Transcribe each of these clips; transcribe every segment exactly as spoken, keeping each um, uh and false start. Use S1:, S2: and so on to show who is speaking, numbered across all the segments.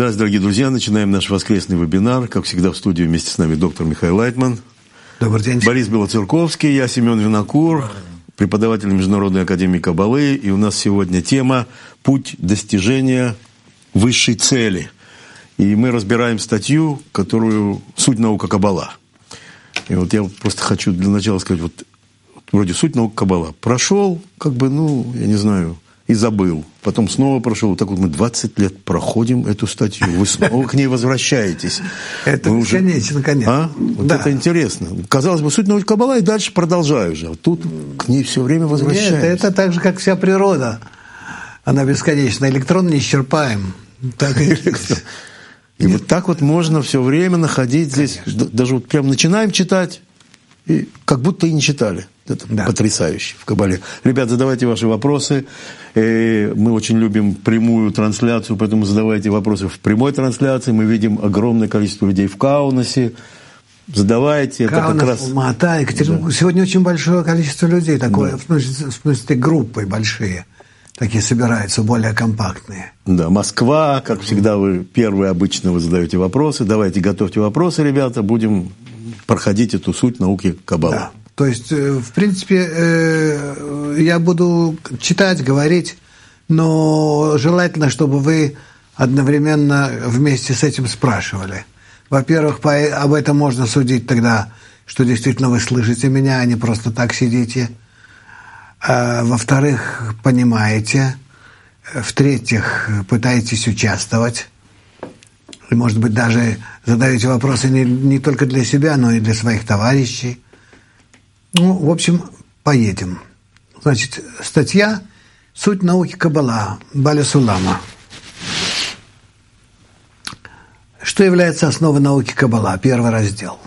S1: Здравствуйте, дорогие друзья. Начинаем наш воскресный вебинар. Как всегда, в студии вместе с нами доктор Михаил Лайтман.
S2: Добрый день.
S1: Борис Белоцерковский, я Семен Винокур, преподаватель Международной академии Каббалы. И у нас сегодня тема «Путь достижения высшей цели». И мы разбираем статью, которую «Суть наука Каббала». И вот я просто хочу для начала сказать, вот вроде «Суть наука Каббала». Прошел, как бы, ну, я не знаю, и забыл. Потом снова прошел. Вот так вот мы двадцать лет проходим эту статью. Вы снова к ней возвращаетесь.
S2: Это бесконечно, конечно.
S1: А? Вот это интересно. Казалось бы, суть науки Каббала, и дальше продолжаю же. А тут к ней все время возвращаемся.
S2: Нет, это так же, как вся природа. Она бесконечна. Электрон неисчерпаем. Так и...
S1: и вот так вот можно все время находить здесь. Даже вот прям начинаем читать, и как будто и не читали. Это да. Потрясающе в Каббале. Ребят, задавайте ваши вопросы. Мы очень любим прямую трансляцию, поэтому задавайте вопросы в прямой трансляции. Мы видим огромное количество людей в Каунасе. Задавайте.
S2: Каунас, это как раз... Алмата, Екатеринбург. Да. Сегодня очень большое количество людей, такое, да. в, смысле, в смысле группы большие. Такие собираются, более компактные. Да,
S1: Москва, как всегда, вы первые обычно вы задаете вопросы. Давайте, готовьте вопросы, ребята. Будем проходить эту суть науки Каббала.
S2: Да. То есть, в принципе, я буду читать, говорить, но желательно, чтобы вы одновременно вместе с этим спрашивали. Во-первых, об этом можно судить тогда, что действительно вы слышите меня, а не просто так сидите. Во-вторых, понимаете. В-третьих, пытаетесь участвовать. И, может быть, даже задаете вопросы не, не только для себя, но и для своих товарищей. Ну, в общем, поедем. Значит, статья «Суть науки Каббала» Баля Сулама. Что является основой науки Каббала? Первый раздел.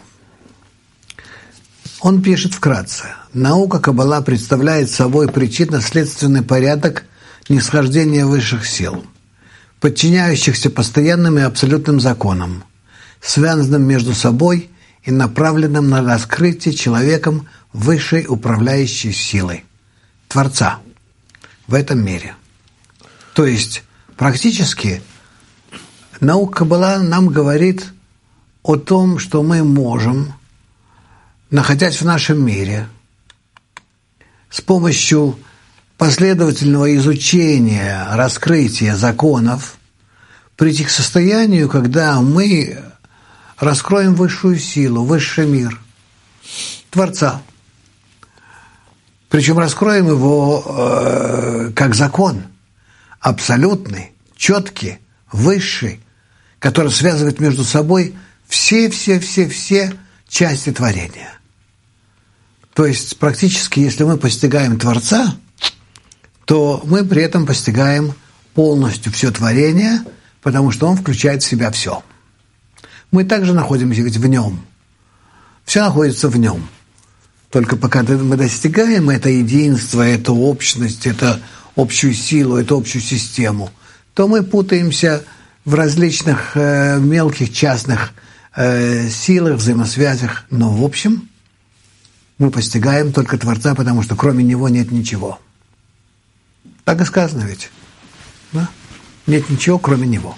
S2: Он пишет вкратце. Наука Каббала представляет собой причинно-следственный порядок нисхождения высших сил, подчиняющихся постоянным и абсолютным законам, связанным между собой и направленным на раскрытие человеком высшей управляющей силы, Творца, в этом мире. То есть, практически, наука Каббала нам говорит о том, что мы можем, находясь в нашем мире, с помощью последовательного изучения, раскрытия законов, прийти к состоянию, когда мы раскроем высшую силу, высший мир, Творца. Причем раскроем его э, как закон, абсолютный, четкий, высший, который связывает между собой все-все-все-все части творения. То есть практически, если мы постигаем Творца, то мы при этом постигаем полностью все творение, потому что он включает в себя все. Мы также находимся ведь в нем. Все находится в нем. Только пока мы достигаем это единство, эту общность, эту общую силу, эту общую систему, то мы путаемся в различных э, мелких частных э, силах, взаимосвязях. Но в общем мы постигаем только Творца, потому что кроме Него нет ничего. Так и сказано ведь. Да? Нет ничего, кроме Него.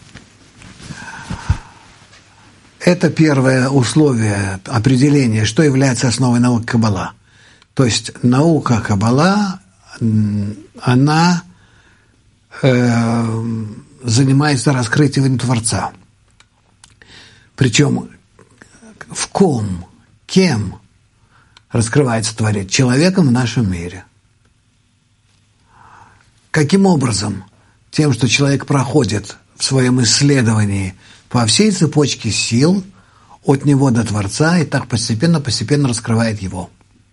S2: Это первое условие определения, что является основой науки Каббала. То есть наука Каббала, она э, занимается раскрытием Творца. Причем в ком, кем раскрывается Творец? Человеком в нашем мире. Каким образом? Тем, что человек проходит в своем исследовании по всей цепочке сил от него до Творца, и так постепенно-постепенно раскрывает его.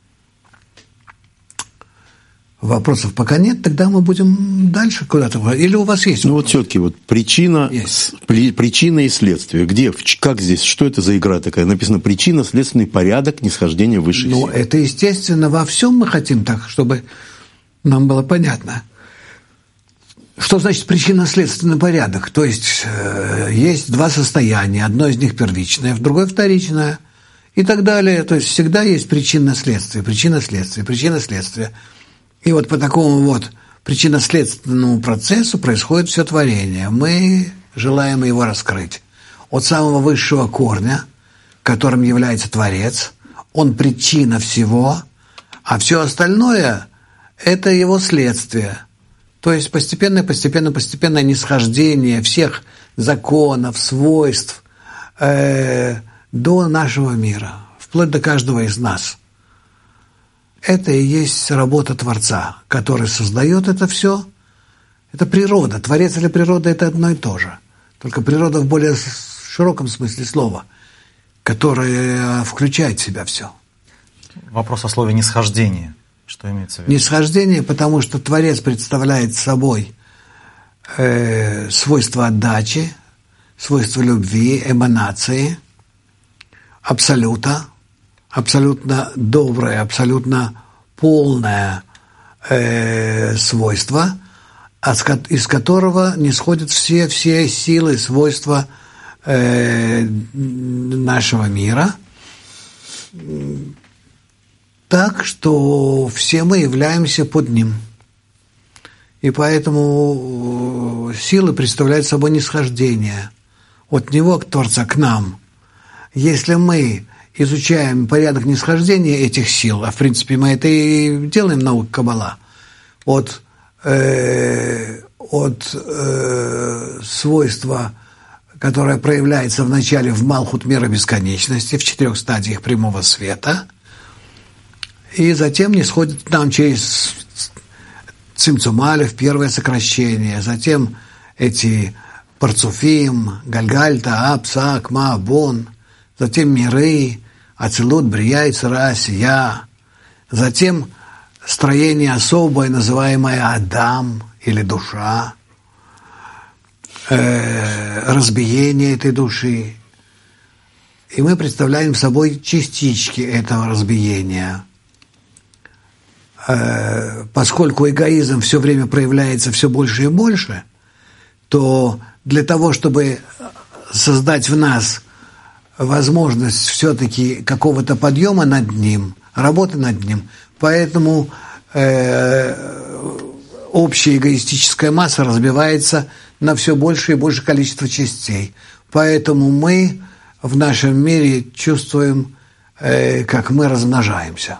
S2: Вопросов пока нет, тогда мы будем дальше куда-то. Или у вас есть?
S1: Ну вот все-таки вот причина, при, причина и следствие. Где, как здесь, что это за игра такая? Написано причина, следственный порядок нисхождения высших сил.
S2: Ну это естественно, во всем мы хотим так, чтобы нам было понятно. Что значит причинно-следственный порядок? То есть, э, есть два состояния. Одно из них первичное, другое вторичное. И так далее. То есть, всегда есть причинно-следствие, причинно-следствие, причинно-следствие. И вот по такому вот причинно-следственному процессу происходит все творение. Мы желаем его раскрыть. От самого высшего корня, которым является Творец, он причина всего, а все остальное – это его следствие. То есть постепенное, постепенно, постепенное нисхождение всех законов, свойств э, до нашего мира, вплоть до каждого из нас. Это и есть работа Творца, который создает это все. Это природа. Творец или природа – это одно и то же. Только природа в более широком смысле слова, которая включает в себя все.
S3: Вопрос о слове «нисхождение». Что имеется в виду?
S2: Нисхождение, потому что Творец представляет собой э, свойства отдачи, свойства любви, эманации, абсолюта, абсолютно доброе, абсолютно полное э, свойство, из которого нисходят все, все силы, свойства э, нашего мира. Так что все мы являемся под ним. И поэтому силы представляют собой нисхождение от него, от Творца, к нам. Если мы изучаем порядок нисхождения этих сил, а в принципе мы это и делаем, наука Каббала, от, э, от э, свойства, которое проявляется вначале в Малхут мира бесконечности, в четырех стадиях прямого света, и затем нисходит к нам через Цимцум Алеф, первое сокращение, затем эти Парцуфим, Гальгальта, Аб, Сак, Ма, Бон, затем миры, Ацилут, Брия, Ицра, Сия, затем строение особое, называемое Адам или душа, э, разбиение этой души. И мы представляем собой частички этого разбиения. Э, поскольку эгоизм все время проявляется все больше и больше, то для того, чтобы создать в нас возможность все-таки какого-то подъема над ним, работы над ним, поэтому э, общая эгоистическая масса разбивается на все больше и больше количество частей. Поэтому мы в нашем мире чувствуем, э, как мы размножаемся.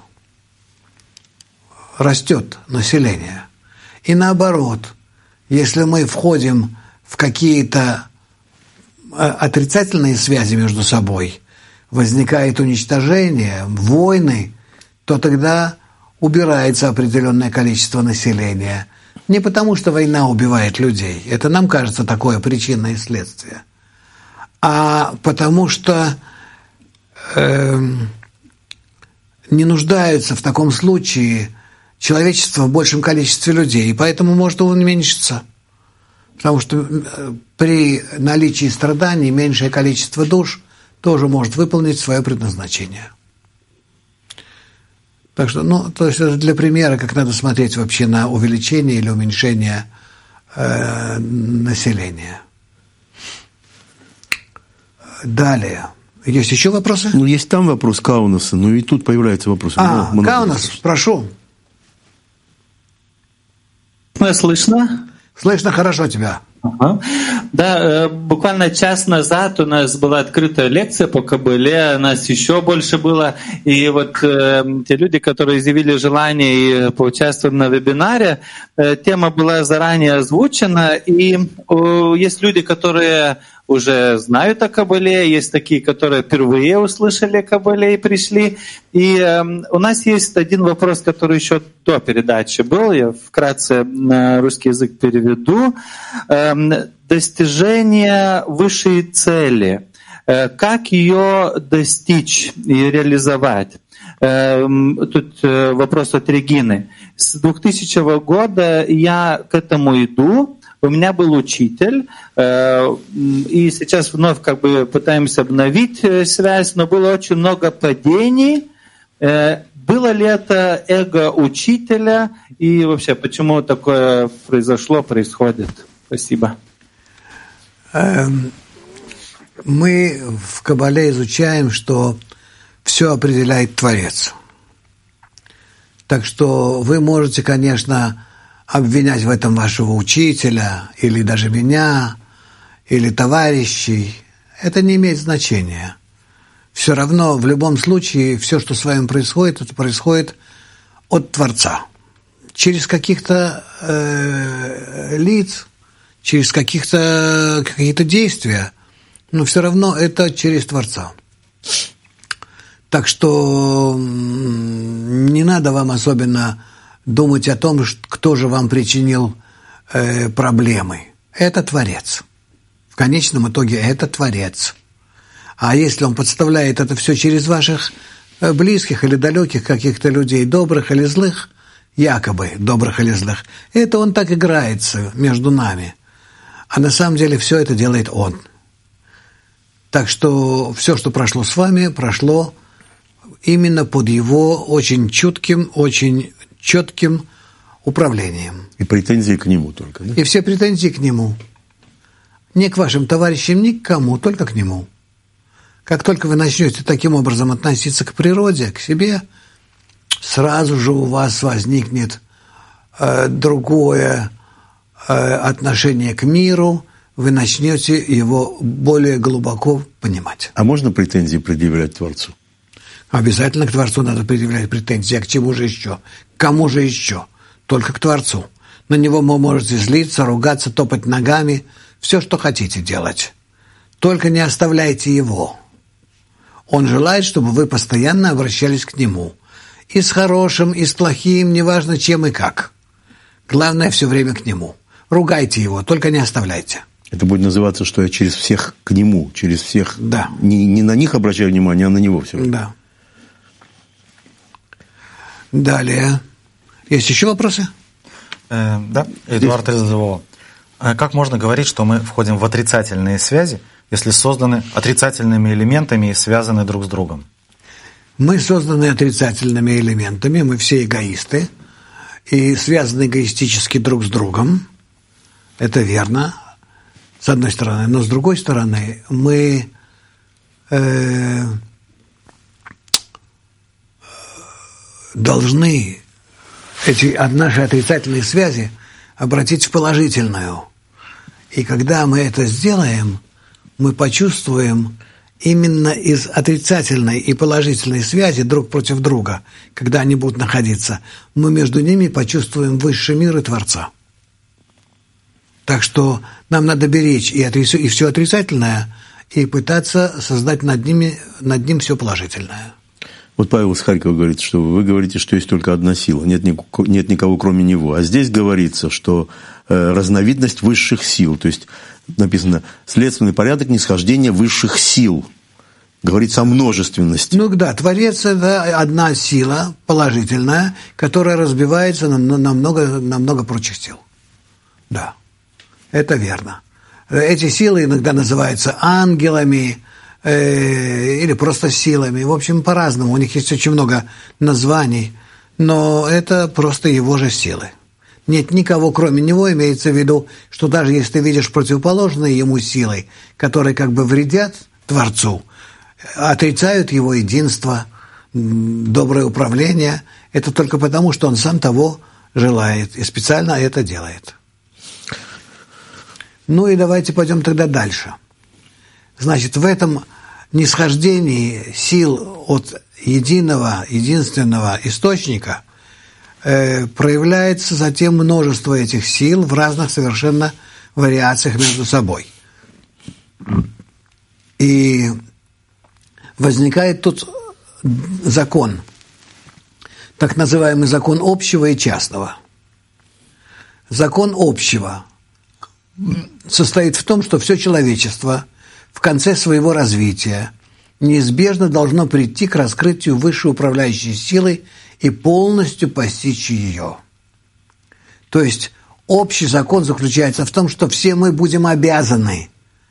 S2: Растет население. И наоборот, если мы входим в какие-то отрицательные связи между собой, возникает уничтожение, войны, то тогда убирается определенное количество населения. Не потому, что война убивает людей, это нам кажется такое причинное и следствие, а потому что э, не нуждаются в таком случае человечество в большем количестве людей, и поэтому может уменьшиться. Потому что при наличии страданий меньшее количество душ тоже может выполнить свое предназначение. Так что, ну, то есть для примера, как надо смотреть вообще на увеличение или уменьшение э, населения. Далее. Есть еще вопросы?
S1: Ну, есть там вопрос Каунаса, но и тут появляется вопрос.
S2: А, ну, Каунас, прошу.
S4: Слышно?
S2: Слышно хорошо тебя.
S4: Ага. Да, буквально час назад у нас была открытая лекция по Каббале, нас еще больше было, и вот э, те люди, которые изъявили желание и поучаствовали на вебинаре, э, тема была заранее озвучена, и э, есть люди, которые уже знают о Каббале, есть такие, которые впервые услышали о Каббале и пришли. И э, у нас есть один вопрос, который еще до передачи был, я вкратце на русский язык переведу. Э, достижение высшей цели. Э, как ее достичь и реализовать? Э, тут э, вопрос от Регины. С двухтысячного года я к этому иду. У меня был учитель, и сейчас вновь как бы пытаемся обновить связь, но было очень много падений. Было ли это эго учителя, и вообще, почему такое произошло, происходит? Спасибо.
S2: Мы в Каббале изучаем, что все определяет Творец. Так что вы можете, конечно, обвинять в этом вашего учителя или даже меня, или товарищей, это не имеет значения. Все равно, в любом случае, все, что с вами происходит, это происходит от Творца. Через каких-то э, лиц, через каких-то, какие-то действия, но все равно это через Творца. Так что не надо вам особенно думать о том, кто же вам причинил э, проблемы. Это Творец. В конечном итоге это Творец. А если он подставляет это все через ваших близких или далеких каких-то людей, добрых или злых, якобы добрых или злых, это он так играется между нами. А на самом деле все это делает он. Так что все, что прошло с вами, прошло именно под его очень чутким, очень четким управлением.
S1: И претензии к нему только, да?
S2: И все претензии к нему. Не к вашим товарищам, ни к кому, только к нему. Как только вы начнете таким образом относиться к природе, к себе, сразу же у вас возникнет э, другое э, отношение к миру, вы начнете его более глубоко понимать.
S1: А можно претензии предъявлять Творцу?
S2: Обязательно к Творцу надо предъявлять претензии. А к чему же еще? К кому же еще? Только к Творцу. На него вы можете злиться, ругаться, топать ногами, все, что хотите делать. Только не оставляйте его. Он желает, чтобы вы постоянно обращались к нему. И с хорошим, и с плохим, неважно чем и как. Главное, все время к нему. Ругайте его, только не оставляйте.
S1: Это будет называться, что я через всех к нему, через всех...
S2: Да.
S1: Не, не на них обращаю внимание, а на него все время.
S2: Да. Далее. Есть еще вопросы?
S3: Э, да, Эдуард из Львова. Как можно говорить, что мы входим в отрицательные связи, если созданы отрицательными элементами и связаны друг с другом?
S2: Мы созданы отрицательными элементами, мы все эгоисты и связаны эгоистически друг с другом. Это верно, с одной стороны. Но с другой стороны, мы э, должны эти наши отрицательные связи обратить в положительную. И когда мы это сделаем, мы почувствуем именно из отрицательной и положительной связи друг против друга, когда они будут находиться, мы между ними почувствуем высший мир и Творца. Так что нам надо беречь и, отри- и все отрицательное, и пытаться создать над ними, над ним все положительное.
S1: Вот Павел из Харькова говорит, что вы говорите, что есть только одна сила, нет, никого, нет никого кроме него. А здесь говорится, что э, разновидность высших сил, то есть написано следственный порядок нисхождения высших сил. Говорится о множественности.
S2: Ну да, Творец – это одна сила положительная, которая разбивается на, на, много, на много прочих сил. Да, это верно. Эти силы иногда называются ангелами, или просто силами. В общем, по-разному. У них есть очень много названий, но это просто его же силы. Нет никого, кроме него, имеется в виду, что даже если ты видишь противоположные ему силы, которые как бы вредят Творцу, отрицают его единство, доброе управление, это только потому, что он сам того желает и специально это делает. Ну и давайте пойдем тогда дальше. Значит, в этом нисхождении сил от единого, единственного источника э, проявляется затем множество этих сил в разных совершенно вариациях между собой. И возникает тут закон, так называемый закон общего и частного. Закон общего состоит в том, что все человечество в конце своего развития неизбежно должно прийти к раскрытию высшей управляющей силы и полностью постичь ее. То есть общий закон заключается в том, что все мы будем обязаны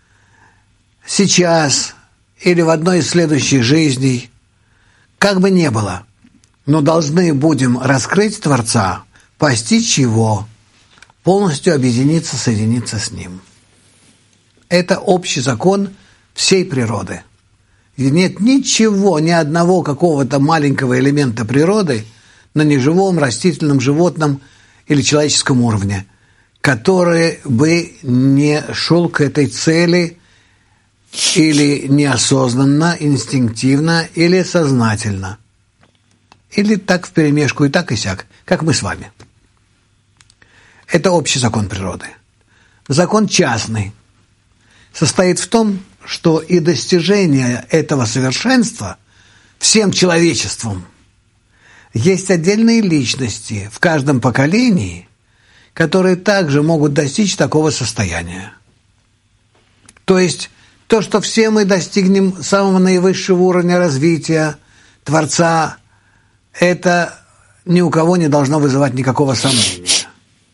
S2: сейчас или в одной из следующих жизней, как бы ни было, но должны будем раскрыть Творца, постичь его, полностью объединиться, соединиться с ним. Это общий закон всей природы. И нет ничего, ни одного какого-то маленького элемента природы на неживом, растительном, животном или человеческом уровне, который бы не шел к этой цели или неосознанно, инстинктивно, или сознательно. Или так вперемешку, и так, и сяк, как мы с вами. Это общий закон природы. Закон частный состоит в том, что и достижение этого совершенства всем человечеством есть отдельные личности в каждом поколении, которые также могут достичь такого состояния. То есть то, что все мы достигнем самого наивысшего уровня развития Творца, это ни у кого не должно вызывать никакого сомнения.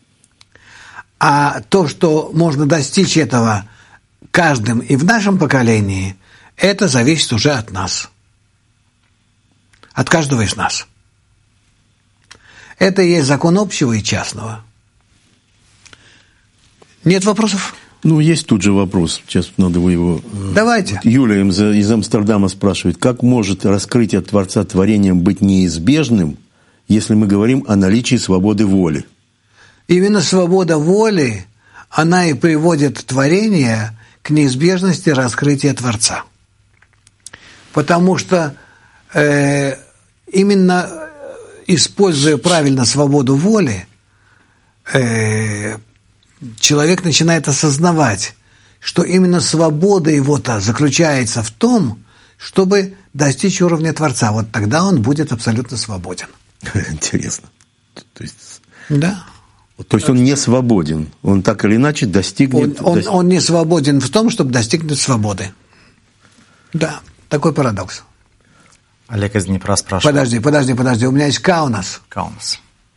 S2: А то, что можно достичь этого каждым и в нашем поколении, это зависит уже от нас. От каждого из нас. Это и есть закон общего и частного. Нет вопросов?
S1: Ну, есть тут же вопрос. Сейчас надо вы его...
S2: Давайте.
S1: Вот Юлия из Амстердама спрашивает, как может раскрытие Творца творением быть неизбежным, если мы говорим о наличии свободы воли?
S2: Именно свобода воли, она и приводит творение к неизбежности раскрытия Творца. Потому что э, именно используя правильно свободу воли, э, человек начинает осознавать, что именно свобода его-то заключается в том, чтобы достичь уровня Творца. Вот тогда он будет абсолютно свободен.
S1: Интересно. То есть...
S2: Да.
S1: То есть он не свободен, он так или иначе достигнет...
S2: Он, он,
S1: достиг...
S2: он не свободен в том, чтобы достигнуть свободы. Да, такой парадокс.
S3: Олег из Днепра спрашивает.
S2: Подожди, подожди, подожди, у меня есть Каунас.
S3: Каунас.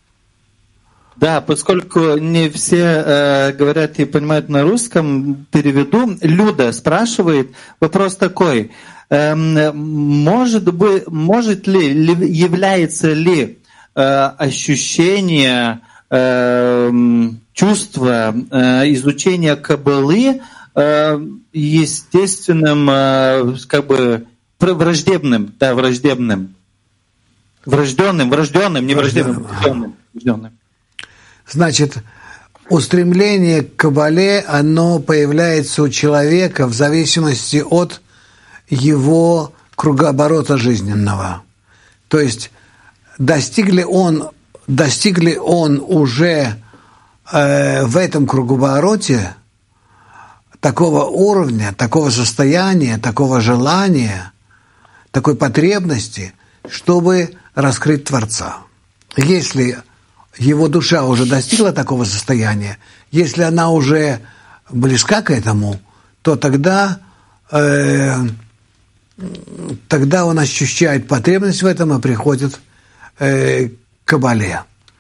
S4: Да, поскольку не все э, говорят и понимают на русском, переведу. Люда спрашивает, вопрос такой, э, может быть, может ли, ли является ли э, ощущение, э, чувство э, изучения Каббалы э, естественным, э, как бы, враждебным, да, враждебным, врожденным, врожденным, не враждебным, врожденным, врожденным.
S2: Значит, устремление к Каббале, оно появляется у человека в зависимости от его кругооборота жизненного. То есть достигли он, достигли он уже э, в этом кругообороте такого уровня, такого состояния, такого желания, такой потребности, чтобы раскрыть Творца. Если его душа уже достигла такого состояния, если она уже близка к этому, то тогда, э, тогда он ощущает потребность в этом и приходит э, к Каббале.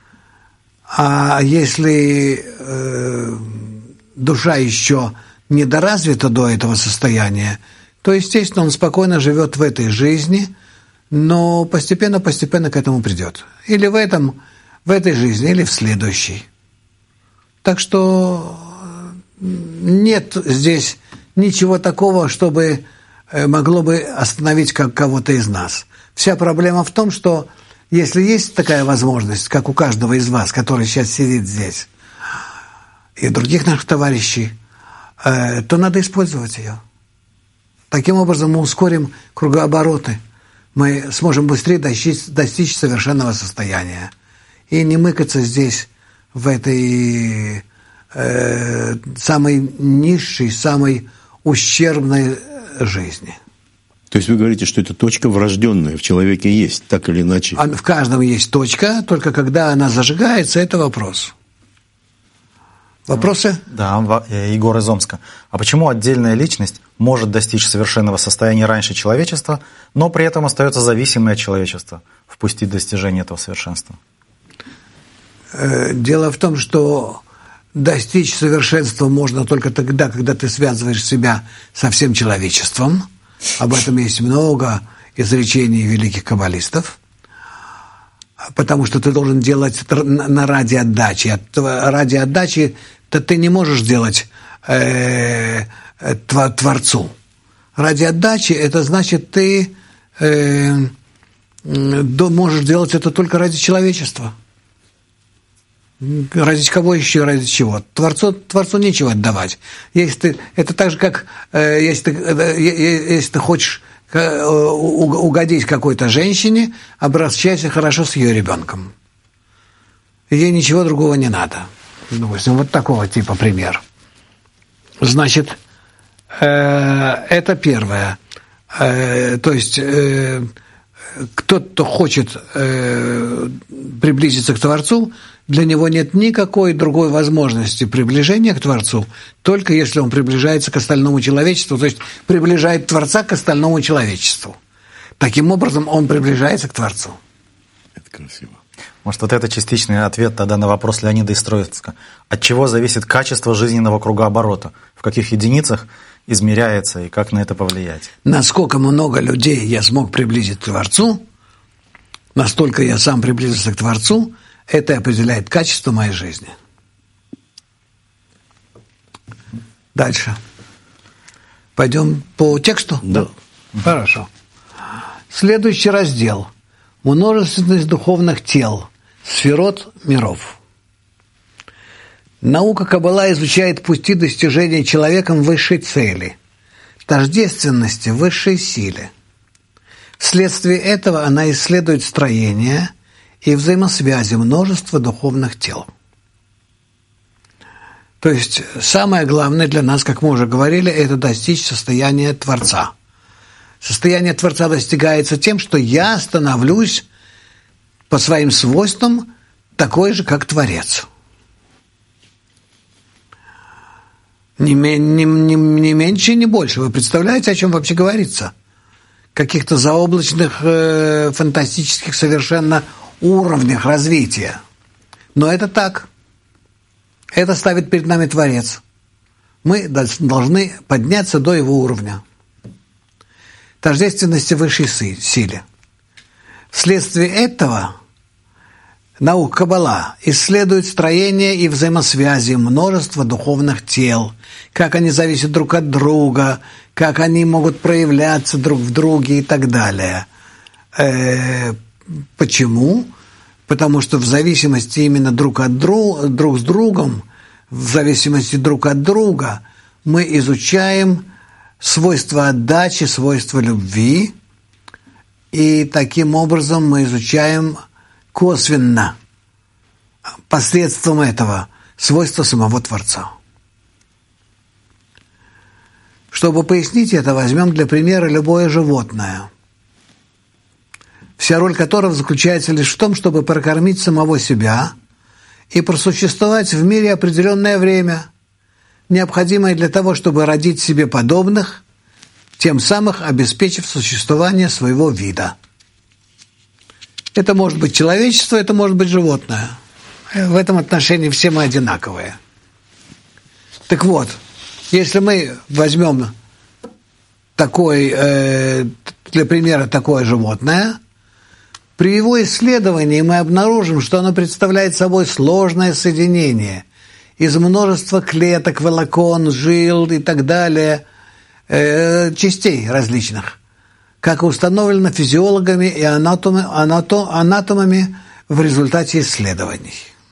S2: А если э, душа еще не доразвита до этого состояния, то, естественно, он спокойно живет в этой жизни, но постепенно-постепенно к этому придет. Или в этом в этой жизни или в следующей. Так что нет здесь ничего такого, чтобы могло бы остановить кого-то из нас. Вся проблема в том, что если есть такая возможность, как у каждого из вас, который сейчас сидит здесь, и других наших товарищей, то надо использовать ее. Таким образом мы ускорим кругообороты, мы сможем быстрее достичь, достичь совершенного состояния. И не мыкаться здесь, в этой э, самой низшей, самой ущербной жизни.
S1: То есть вы говорите, что эта точка врожденная в человеке есть, так или иначе?
S2: В каждом есть точка, только когда она зажигается, это вопрос. Вопросы?
S3: Да, Егор из Омска. А почему отдельная личность может достичь совершенного состояния раньше человечества, но при этом остается зависимой от человечества в пути достижения этого совершенства?
S2: Дело в том, что достичь совершенства можно только тогда, когда ты связываешь себя со всем человечеством. Об этом есть много изречений великих каббалистов. Потому что ты должен делать на ради отдачи. Ради отдачи то ты не можешь делать э, Творцу. Ради отдачи это значит, ты э, можешь делать это только ради человечества. Ради кого еще, ради чего? Творцу, Творцу нечего отдавать. Если ты, это так же, как э, если, ты, э, если ты хочешь э, угодить какой-то женщине, обращайся хорошо с ее ребенком. Ей ничего другого не надо. Допустим, вот такого типа пример. Значит, э, это первое. Э, то есть э, кто-то, кто хочет э, приблизиться к Творцу, для него нет никакой другой возможности приближения к Творцу, только если он приближается к остальному человечеству, то есть приближает Творца к остальному человечеству. Таким образом, он приближается к Творцу.
S1: Это красиво.
S3: Может, вот это частичный ответ тогда на вопрос Леонида из Троицка. От чего зависит качество жизненного кругооборота? В каких единицах измеряется и как на это повлиять?
S2: Насколько много людей я смог приблизить к Творцу, настолько я сам приблизился к Творцу, это определяет качество моей жизни. Дальше. Пойдем по тексту?
S1: Да.
S2: Хорошо. Следующий раздел. Множественность духовных тел, сферот миров. Наука Каббала изучает пути достижения человеком высшей цели, тождественности высшей силе. Вследствие этого она исследует строение и взаимосвязи множества духовных тел. То есть самое главное для нас, как мы уже говорили, это достичь состояния Творца. Состояние Творца достигается тем, что я становлюсь по своим свойствам такой же, как Творец. Не, не, не, не меньше и не больше. Вы представляете, о чем вообще говорится? Каких-то заоблачных, э, фантастических совершенно уровнях развития. Но это так. Это ставит перед нами Творец. Мы должны подняться до его уровня. Тождественности высшей силе. Вследствие этого наука Каббала исследует строение и взаимосвязи множества духовных тел, как они зависят друг от друга, как они могут проявляться друг в друге и так далее. Э, почему? Потому что в зависимости именно друг от друга, друг с другом, в зависимости друг от друга, мы изучаем свойства отдачи, свойства любви, и таким образом мы изучаем косвенно, посредством этого, свойства самого Творца. Чтобы пояснить это, возьмем для примера любое животное, вся роль которого заключается лишь в том, чтобы прокормить самого себя и просуществовать в мире определенное время, необходимое для того, чтобы родить себе подобных, тем самым обеспечив существование своего вида. Это может быть человечество, это может быть животное. В этом отношении все мы одинаковые. Так вот, если мы возьмем такой, э, для примера такое животное, при его исследовании мы обнаружим, что оно представляет собой сложное соединение из множества клеток, волокон, жил и так далее, э, частей различных, как установлено физиологами и анатомами, анато, анатомами в результате исследований.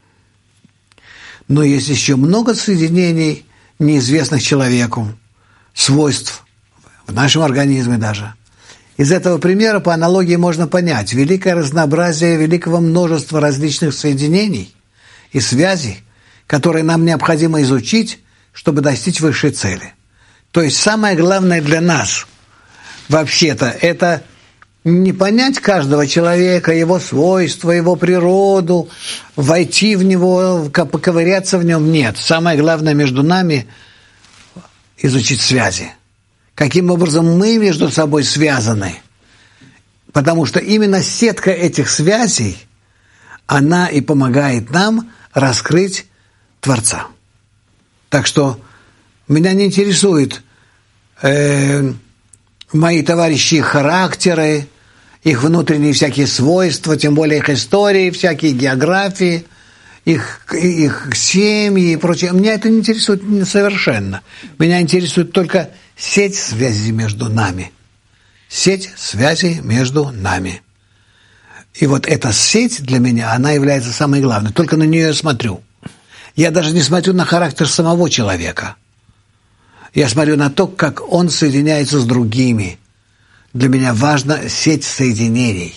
S2: Но есть еще много соединений, неизвестных человеку, свойств в нашем организме даже. Из этого примера по аналогии можно понять великое разнообразие великого множества различных соединений и связей, которые нам необходимо изучить, чтобы достичь высшей цели. То есть самое главное для нас вообще-то это не понять каждого человека, его свойства, его природу, войти в него, поковыряться в нем. Нет. Самое главное между нами изучить связи. Каким образом мы между собой связаны. Потому что именно сетка этих связей, она и помогает нам раскрыть Творца. Так что меня не интересует э, мои товарищи, их характеры, их внутренние всякие свойства, тем более их истории, всякие географии, их, их семьи и прочее. Меня это не интересует совершенно. Меня интересует только сеть связей между нами. Сеть связей между нами. И вот эта сеть для меня, она является самой главной. Только на нее я смотрю. Я даже не смотрю на характер самого человека. Я смотрю на то, как он соединяется с другими. Для меня важна сеть соединений.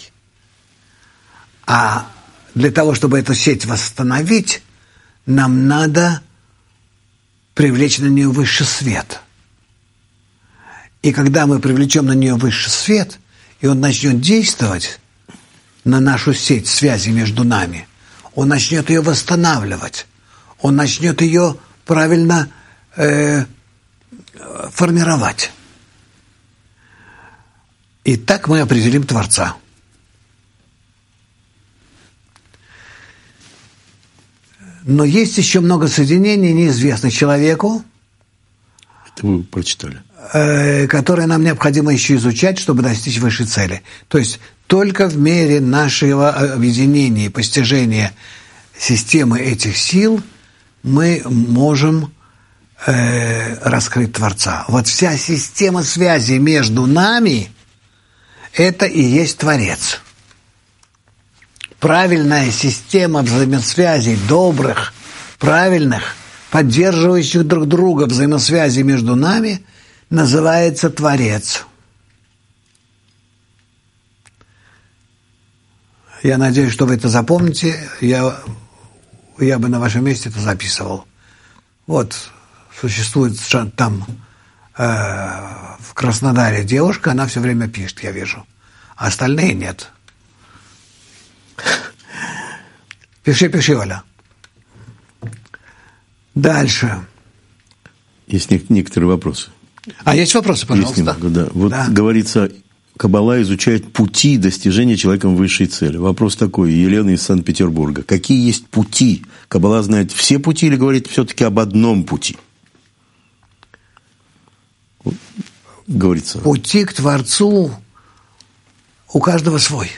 S2: А для того, чтобы эту сеть восстановить, нам надо привлечь на нее высший свет. И когда мы привлечем на нее высший свет, и он начнет действовать на нашу сеть связи между нами, он начнет ее восстанавливать, он начнет ее правильно э, формировать. И так мы определим Творца. Но есть еще много соединений, неизвестных человеку.
S1: Это вы прочитали.
S2: Э, которые нам необходимо еще изучать, чтобы достичь высшей цели. То есть только в мере нашего объединения и постижения системы этих сил мы можем э, раскрыть Творца. Вот вся система связи между нами – это и есть Творец. Правильная система взаимосвязей, добрых, правильных, поддерживающих друг друга взаимосвязи между нами называется Творец. Я надеюсь, что вы это запомните. Я, я бы на вашем месте это записывал. Вот существует там э, в Краснодаре девушка, она все время пишет, я вижу. А остальные нет. Пиши, пиши, Оля. Дальше.
S1: Есть некоторые вопросы.
S2: А есть вопросы, пожалуйста?
S1: Есть немного, да. Вот
S2: да.
S1: Говорится, Каббала изучает пути достижения человеком высшей цели. Вопрос такой, Елена из Санкт-Петербурга. Какие есть пути? Каббала знает все пути или говорит все-таки об одном пути? Говорится.
S2: Пути к Творцу у каждого свой.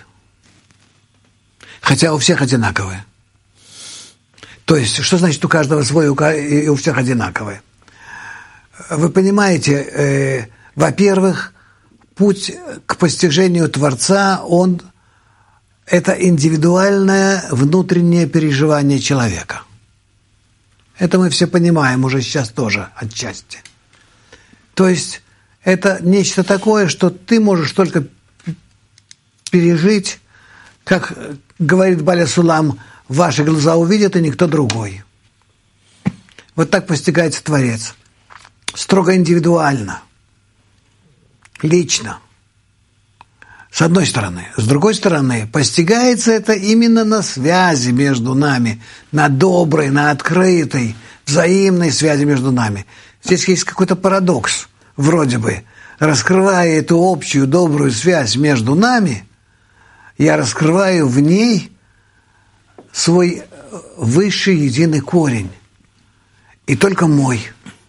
S2: Хотя у всех одинаковые. То есть, что значит у каждого свой и у всех одинаковые? Вы понимаете, э, во-первых, путь к постижению Творца, он это индивидуальное внутреннее переживание человека. Это мы все понимаем уже сейчас тоже отчасти. То есть, это нечто такое, что ты можешь только пережить, как говорит Баля Сулам, ваши глаза увидят, и никто другой. Вот так постигается Творец. Строго индивидуально. Лично. С одной стороны. С другой стороны, постигается это именно на связи между нами, на доброй, на открытой, взаимной связи между нами. Здесь есть какой-то парадокс. Вроде бы, раскрывая эту общую добрую связь между нами, я раскрываю в ней свой высший единый корень. И только мой.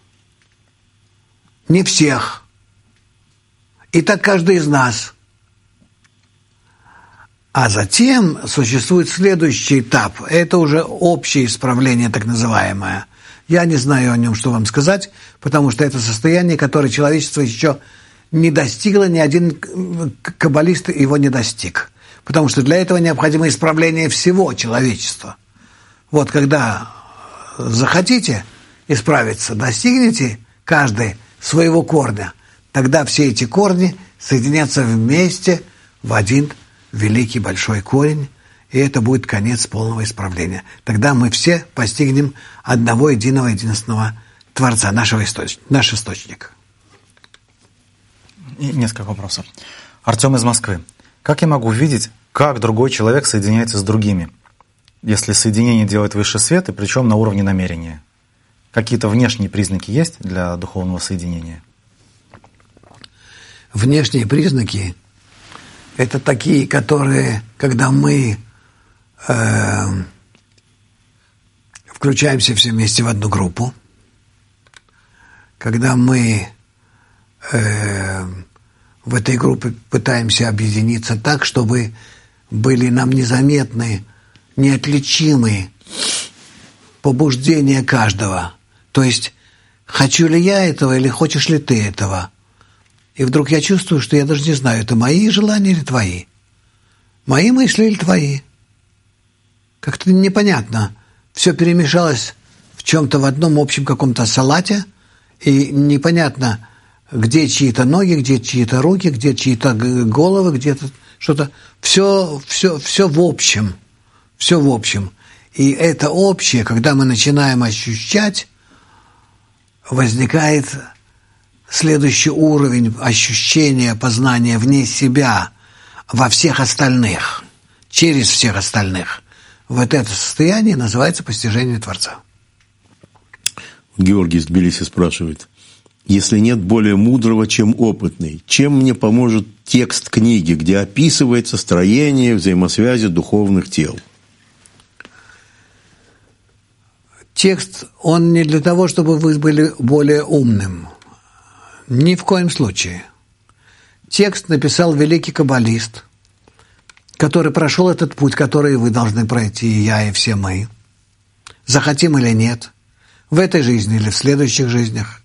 S2: Не всех. И так каждый из нас. А затем существует следующий этап. Это уже общее исправление, так называемое. Я не знаю о нем, что вам сказать, потому что это состояние, которое человечество еще не достигло, ни один каббалист его не достиг. Потому что для этого необходимо исправление всего человечества. Вот когда захотите исправиться, достигнете каждый своего корня, тогда все эти корни соединятся вместе в один великий большой корень, и это будет конец полного исправления. Тогда мы все постигнем одного единого, единственного Творца, нашего источ... наш источник.
S3: И несколько вопросов. Артем из Москвы. Как я могу видеть, как другой человек соединяется с другими, если соединение делает высший свет, и причем на уровне намерения? Какие-то внешние признаки есть для духовного соединения?
S2: Внешние признаки – это такие, которые, когда мы э, включаемся все вместе в одну группу, когда мы э, в этой группе пытаемся объединиться так, чтобы были нам незаметны, неотличимы побуждения каждого. То есть, хочу ли я этого или хочешь ли ты этого? И вдруг я чувствую, что я даже не знаю, это мои желания или твои. Мои мысли или твои? Как-то непонятно. Все перемешалось в чем-то в одном общем каком-то салате, и непонятно, где чьи-то ноги, где чьи-то руки, где чьи-то головы, где-то что-то. Все, все, все в общем. Все в общем. И это общее, когда мы начинаем ощущать, возникает следующий уровень ощущения, познания вне себя, во всех остальных, через всех остальных. Вот это состояние называется постижение Творца.
S1: Георгий из Тбилиси спрашивает: если нет более мудрого, чем опытный, чем мне поможет текст книги, где описывается строение взаимосвязи духовных тел?
S2: Текст, он не для того, чтобы вы были более умным. Ни в коем случае. Текст написал великий каббалист, который прошел этот путь, который вы должны пройти, и я, и все мы. Захотим или нет, в этой жизни или в следующих жизнях.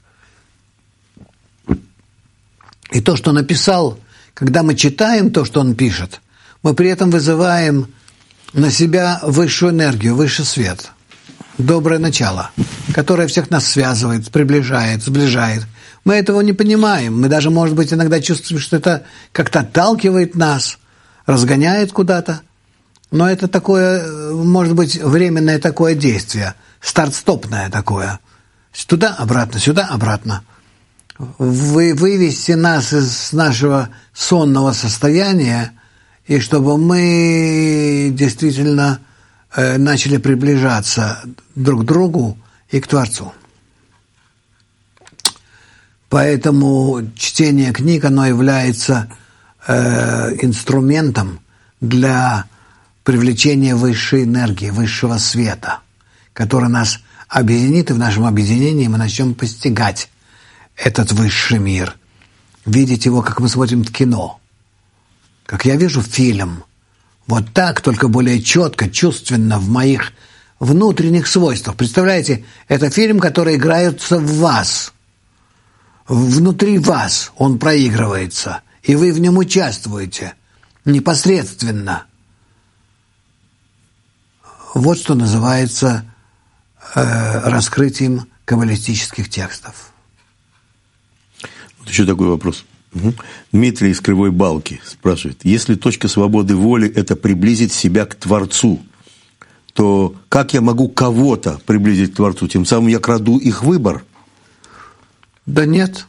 S2: И то, что написал, когда мы читаем то, что он пишет, мы при этом вызываем на себя высшую энергию, высший свет, доброе начало, которое всех нас связывает, приближает, сближает. Мы этого не понимаем. Мы даже, может быть, иногда чувствуем, что это как-то отталкивает нас, разгоняет куда-то. Но это такое, может быть, временное такое действие, старт-стопное такое. Туда, обратно, сюда, обратно. Вы, вывести нас из нашего сонного состояния, и чтобы мы действительно э, начали приближаться друг к другу и к Творцу. Поэтому чтение книг, оно является э, инструментом для привлечения высшей энергии, высшего света, который нас объединит, и в нашем объединении мы начнем постигать этот высший мир, видеть его, как мы смотрим в кино, как я вижу фильм, вот так, только более четко, чувственно, в моих внутренних свойствах. Представляете, это фильм, который играется в вас, внутри вас он проигрывается, и вы в нем участвуете непосредственно. Вот что называется э, раскрытием каббалистических текстов.
S1: Вот еще такой вопрос. Угу. Дмитрий из Кривой Балки спрашивает: если точка свободы воли – это приблизить себя к Творцу, то как я могу кого-то приблизить к Творцу? Тем самым я краду их выбор?
S2: Да нет.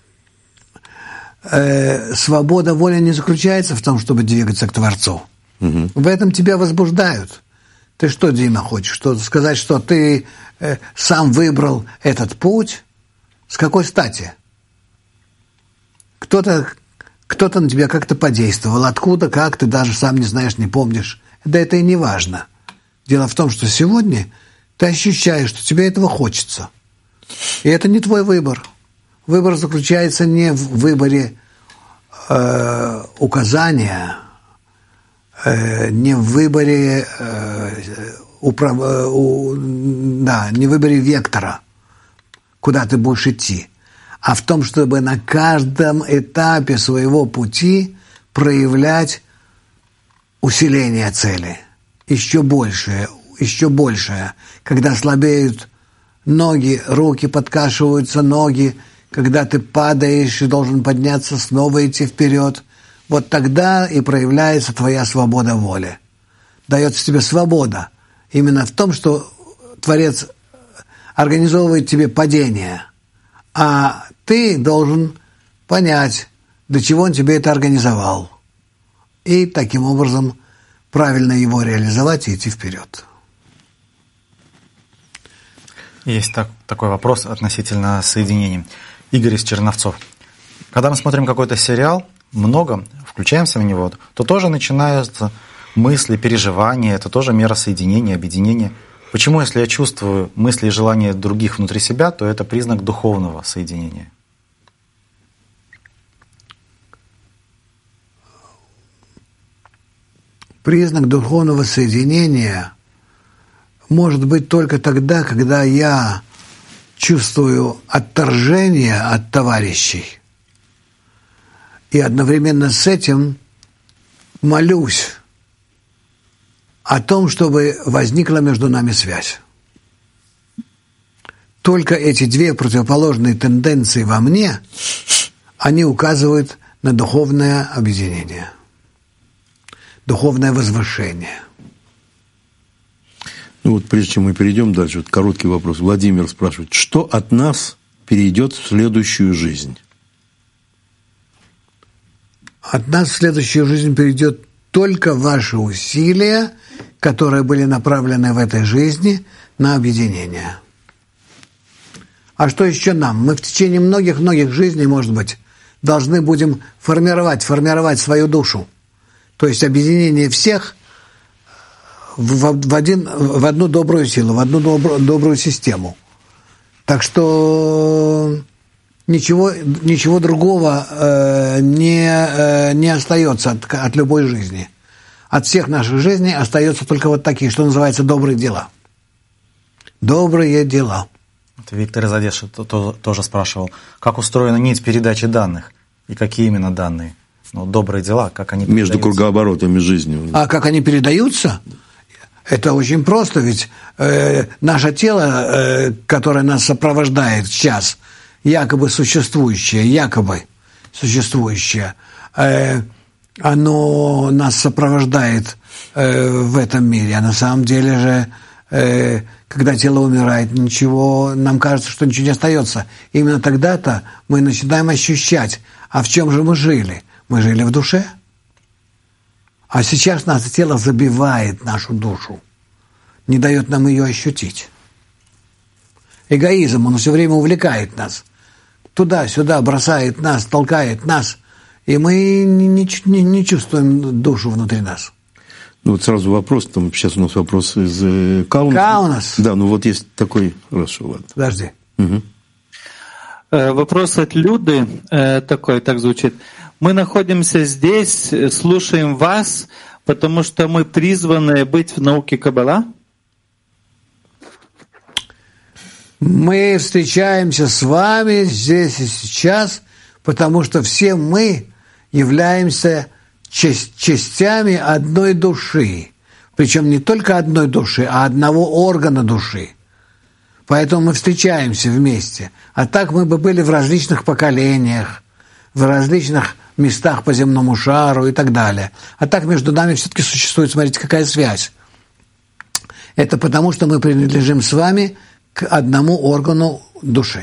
S2: Э, свобода воли не заключается в том, чтобы двигаться к Творцу. Угу. В этом тебя возбуждают. Ты что, Дима, хочешь? Что, сказать, что ты э, сам выбрал этот путь? С какой стати? Кто-то, кто-то на тебя как-то подействовал. Откуда, как, ты даже сам не знаешь, не помнишь. Да это и не важно. Дело в том, что сегодня ты ощущаешь, что тебе этого хочется. И это не твой выбор. Выбор заключается не в выборе э, указания, э, не в выборе э, управ... э, у... да, не в выборе вектора, куда ты будешь идти, а в том, чтобы на каждом этапе своего пути проявлять усиление цели, еще большее, еще большее, когда слабеют ноги, руки подкашиваются, ноги, когда ты падаешь и должен подняться, снова идти вперед, вот тогда и проявляется твоя свобода воли. Дается тебе свобода именно в том, что Творец организовывает тебе падение, а ты должен понять, для чего он тебе это организовал, и таким образом правильно его реализовать и идти вперед.
S3: Есть так, такой вопрос относительно соединений. Игорь из Черновцов. Когда мы смотрим какой-то сериал, много, включаемся в него, то тоже начинаются мысли, переживания, это тоже мера соединения, объединения. Почему, если я чувствую мысли и желания других внутри себя, то это признак духовного соединения?
S2: Признак духовного соединения может быть только тогда, когда я чувствую отторжение от товарищей и одновременно с этим молюсь о том, чтобы возникла между нами связь. Только эти две противоположные тенденции во мне, они указывают на духовное объединение, духовное возвышение.
S1: Ну вот прежде чем мы перейдем дальше, вот короткий вопрос. Владимир спрашивает, что от нас перейдет в следующую жизнь?
S2: От нас в следующую жизнь перейдет только ваши усилия, которые были направлены в этой жизни на объединение. А что еще нам? Мы в течение многих-многих жизней, может быть, должны будем формировать, формировать свою душу. То есть объединение всех в, в, один, в одну добрую силу, в одну добрую, добрую систему. Так что ничего, ничего другого э, не, э, не остается от, от любой жизни. От всех наших жизней остаются только вот такие, что называется, добрые дела. Добрые дела.
S3: Это Виктор из Одессы тоже спрашивал, как устроена нить передачи данных и какие именно данные? Ну, добрые дела, как они передаются?
S1: Между кругооборотами жизни.
S2: А как они передаются? Это очень просто, ведь э, наше тело, э, которое нас сопровождает сейчас, якобы существующее, якобы существующее, э, оно нас сопровождает э, в этом мире, а на самом деле же, э, когда тело умирает, ничего, нам кажется, что ничего не остается. Именно тогда-то мы начинаем ощущать, а в чем же мы жили? Мы жили в душе. А сейчас наше тело забивает нашу душу, не дает нам ее ощутить. Эгоизм, он все время увлекает нас. Туда-сюда бросает нас, толкает нас, и мы не, не, не чувствуем душу внутри нас.
S1: Ну вот сразу вопрос, там сейчас у нас вопрос из э, Каунаса.
S2: Каунас.
S1: Да, ну вот есть такой, хорошо, ладно.
S2: Подожди.
S1: Угу.
S4: Вопрос от Люды такой, так звучит. Мы находимся здесь, слушаем вас, потому что мы призваны быть в науке Каббала?
S2: Мы встречаемся с вами здесь и сейчас, потому что все мы являемся частями одной души. Причем не только одной души, а одного органа души. Поэтому мы встречаемся вместе. А так мы бы были в различных поколениях, в различных местах по земному шару и так далее. А так между нами все-таки существует, смотрите, какая связь. Это потому, что мы принадлежим с вами к одному органу души.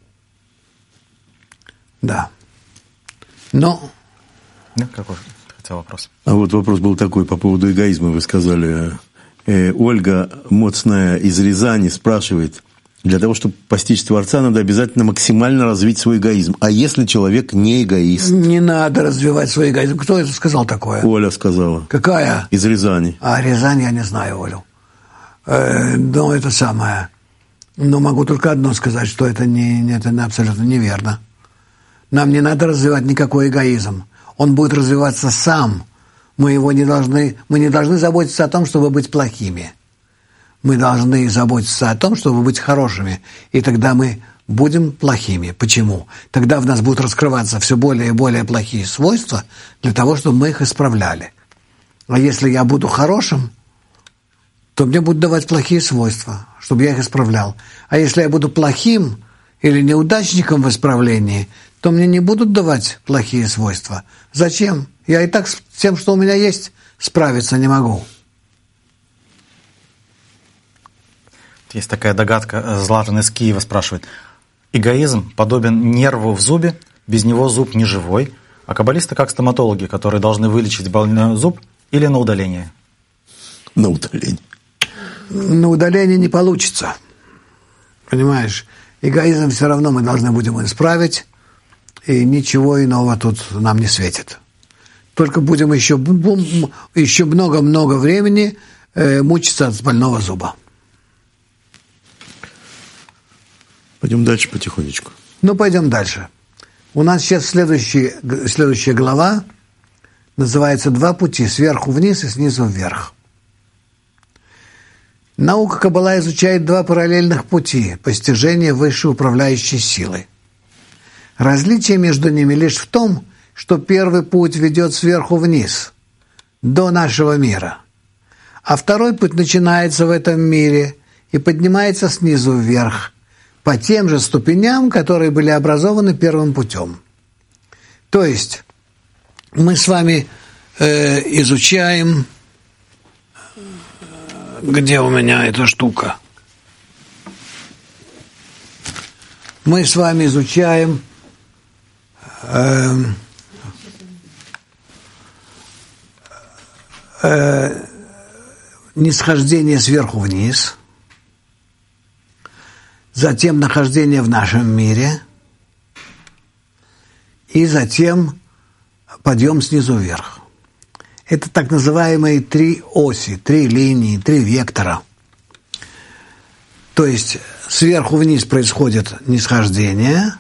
S2: Да. Но...
S3: Ну, какой хотел вопрос?
S1: А вот вопрос был такой по поводу эгоизма. Вы сказали, э, Ольга Моцная из Рязани спрашивает, для того, чтобы постичь Творца, надо обязательно максимально развить свой эгоизм. А если человек не эгоист?
S2: Не надо развивать свой эгоизм. Кто это сказал такое?
S1: Оля сказала.
S2: Какая?
S1: Из Рязани.
S2: А Рязань я не знаю, Олю. Э, но это самое. Но могу только одно сказать, что это, не, это абсолютно неверно. Нам не надо развивать никакой эгоизм. Он будет развиваться сам. Мы его не должны, мы не должны заботиться о том, чтобы быть плохими. Мы должны заботиться о том, чтобы быть хорошими. И тогда мы будем плохими. Почему? Тогда в нас будут раскрываться все более и более плохие свойства для того, чтобы мы их исправляли. А если я буду хорошим, то мне будут давать плохие свойства, чтобы я их исправлял. А если я буду плохим или неудачником в исправлении, то мне не будут давать плохие свойства. Зачем? Я и так с тем, что у меня есть, справиться не могу.
S3: Есть такая догадка, Златан из Киева спрашивает. Эгоизм подобен нерву в зубе, без него зуб не живой, а каббалисты как стоматологи, которые должны вылечить больной зуб или на удаление?
S1: На удаление.
S2: На удаление не получится. Понимаешь? Эгоизм все равно мы должны будем исправить, и ничего иного тут нам не светит. Только будем еще, еще много-много времени э, мучиться от больного зуба.
S1: Пойдем дальше потихонечку.
S2: Ну, пойдем дальше. У нас сейчас следующий, следующая глава называется «Два пути, сверху вниз и снизу вверх». Наука Каббала изучает два параллельных пути постижения высшей управляющей силы. Различие между ними лишь в том, что первый путь ведет сверху вниз, до нашего мира, А второй путь начинается в этом мире и поднимается снизу вверх по тем же ступеням, которые были образованы первым путем. То есть мы с вами э, изучаем... Где у меня эта штука? Мы с вами изучаем э, э, нисхождение сверху вниз, затем нахождение в нашем мире и затем подъем снизу вверх. Это так называемые три оси, три линии, три вектора. То есть сверху вниз происходит нисхождение,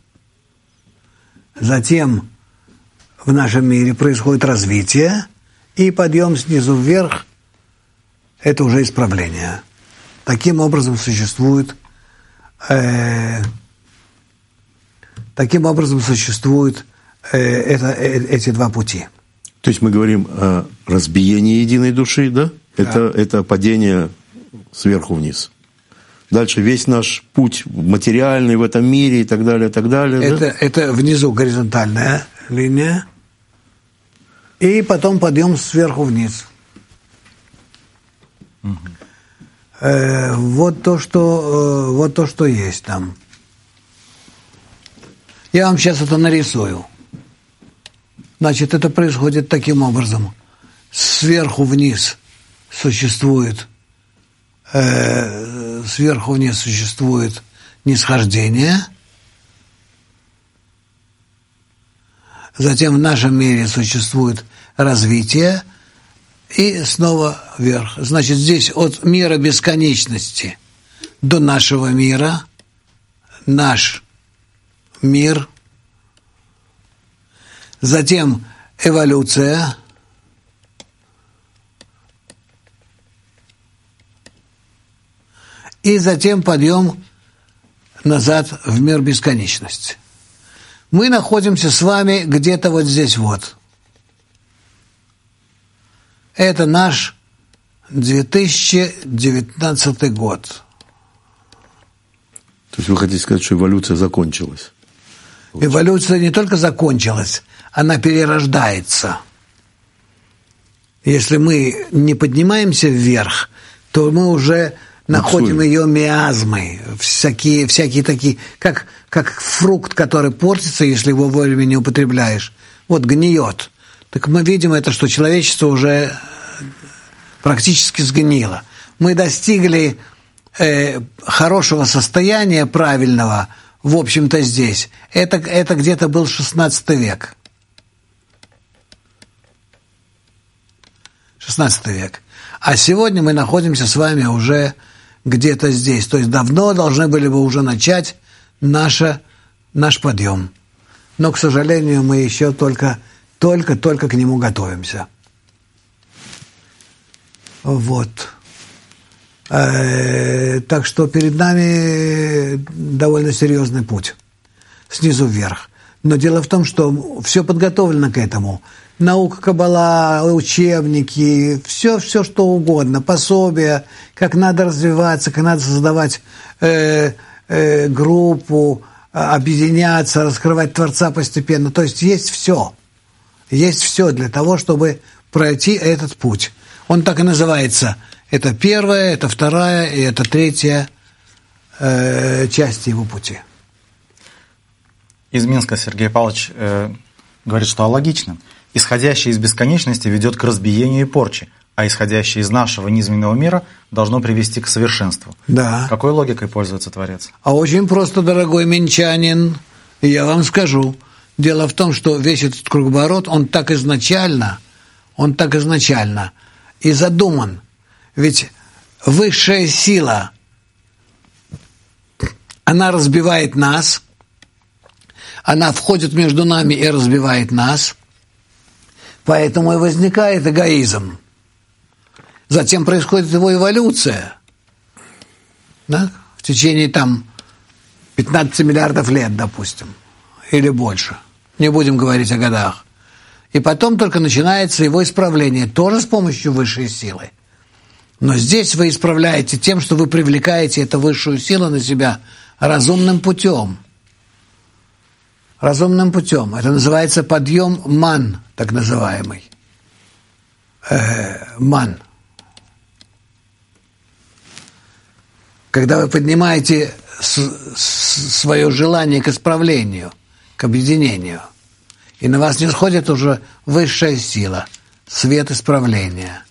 S2: затем в нашем мире происходит развитие, и подъем снизу вверх – это уже исправление. Таким образом существует, э, таким образом существуют э, это, э, эти два пути.
S1: То есть мы говорим о разбиении единой души, да?
S2: Да.
S1: Это, это падение сверху вниз. Дальше весь наш путь материальный в этом мире и так далее, и так далее.
S2: Это,
S1: да?
S2: это внизу горизонтальная линия, и потом подъем сверху вниз. Угу. Э, вот то, что, э, вот то, что есть там. Я вам сейчас это нарисую. Значит, это происходит таким образом. Сверху вниз существует, э, сверху вниз существует нисхождение. Затем в нашем мире существует развитие. И снова вверх. Значит, здесь от мира бесконечности до нашего мира, наш мир, затем эволюция, и затем подъем назад в мир бесконечности. Мы находимся с вами где-то вот здесь вот. Это наш две тысячи девятнадцатый год.
S1: То есть вы хотите сказать, что эволюция закончилась?
S2: Эволюция не только закончилась, она перерождается. Если мы не поднимаемся вверх, то мы уже находим ее миазмой, всякие, всякие такие, как, как фрукт, который портится, если его вовремя не употребляешь, вот гниет. Так мы видим это, что человечество уже практически сгнило. Мы достигли э, хорошего состояния, правильного, в общем-то, здесь. Это, это где-то был шестнадцатый век. шестнадцатый век. А сегодня мы находимся с вами уже где-то здесь. То есть давно должны были бы уже начать наше, наш подъем. Но, к сожалению, мы еще только, только, только к нему готовимся. Вот. Э-э- так что перед нами довольно серьезный путь. Снизу вверх. Но дело в том, что все подготовлено к этому. Наука, каббала, учебники, все, все что угодно, пособия, как надо развиваться, как надо создавать э, э, группу, объединяться, раскрывать Творца постепенно. То есть есть все. Есть все для того, чтобы пройти этот путь. Он так и называется. Это первая, это вторая и это третья э, часть его пути.
S3: Из Минска Сергей Павлович э, говорит, что логично. Исходящее из бесконечности ведет к разбиению и порче, а исходящее из нашего низменного мира должно привести к совершенству.
S2: Да.
S3: Какой логикой пользуется Творец?
S2: А очень просто, дорогой минчанин, я вам скажу. Дело в том, что весь этот круговорот, он так изначально, он так изначально и задуман. Ведь высшая сила, она разбивает нас, она входит между нами и разбивает нас, поэтому и возникает эгоизм. Затем происходит его эволюция. Да? В течение там пятнадцать миллиардов лет, допустим, или больше. Не будем говорить о годах. И потом только начинается его исправление, тоже с помощью высшей силы. Но здесь вы исправляете тем, что вы привлекаете эту высшую силу на себя разумным путем. Разумным путем. Это называется подъем ман, так называемый. Э, ман. Когда вы поднимаете с, с, свое желание к исправлению, к объединению, и на вас не сходит уже высшая сила, свет исправления.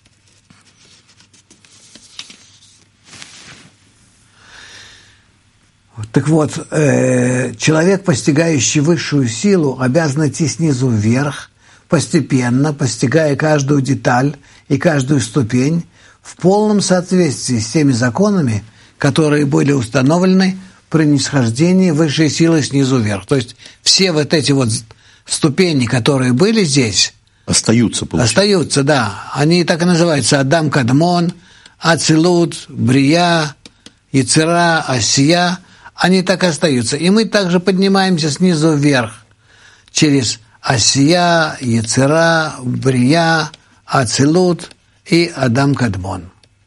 S2: Так вот, э, человек, постигающий высшую силу, обязан идти снизу вверх, постепенно, постигая каждую деталь и каждую ступень в полном соответствии с теми законами, которые были установлены при нисхождении высшей силы снизу вверх. То есть все вот эти вот ступени, которые были здесь,
S1: остаются, получается.
S2: Остаются, да. Они так и называются: Адам Кадмон, Ацилут, Брия, Яцера, Асия. Они так и остаются. И мы также поднимаемся снизу вверх через Асия, Яцера, Брия, Ацилут и Адам Кадмон.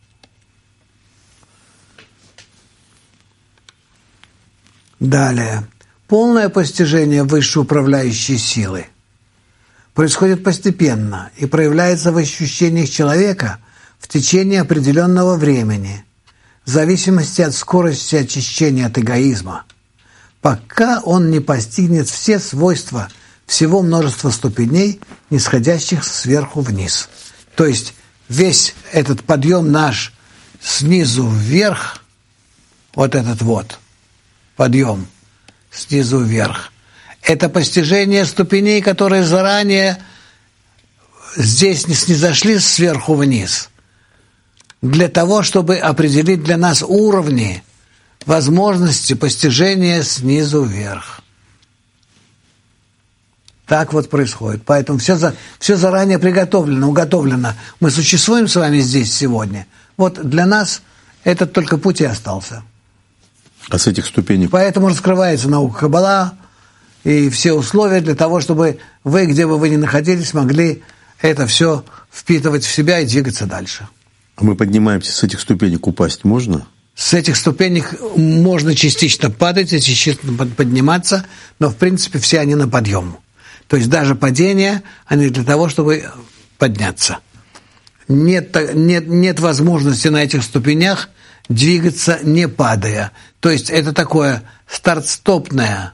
S2: Далее. Полное постижение высшей управляющей силы происходит постепенно и проявляется в ощущениях человека в течение определенного времени, в зависимости от скорости очищения от эгоизма, пока он не постигнет все свойства всего множества ступеней, нисходящих сверху вниз. То есть весь этот подъем наш снизу вверх, вот этот вот подъем снизу вверх, это постижение ступеней, которые заранее здесь не снизошли сверху вниз, для того, чтобы определить для нас уровни возможности постижения снизу вверх. Так вот происходит. Поэтому все, за, все заранее приготовлено, уготовлено. Мы существуем с вами здесь сегодня. Вот для нас этот только путь и остался.
S1: А с этих ступеней?
S2: Поэтому раскрывается наука Каббала и все условия для того, чтобы вы, где бы вы ни находились, могли это все впитывать в себя и двигаться дальше.
S1: А мы поднимаемся с этих ступенек, упасть можно?
S2: С этих ступенек можно частично падать и частично подниматься, но в принципе все они на подъем. То есть даже падения, они для того, чтобы подняться. Нет, нет, нет возможности на этих ступенях двигаться, не падая. То есть это такое старт-стопное,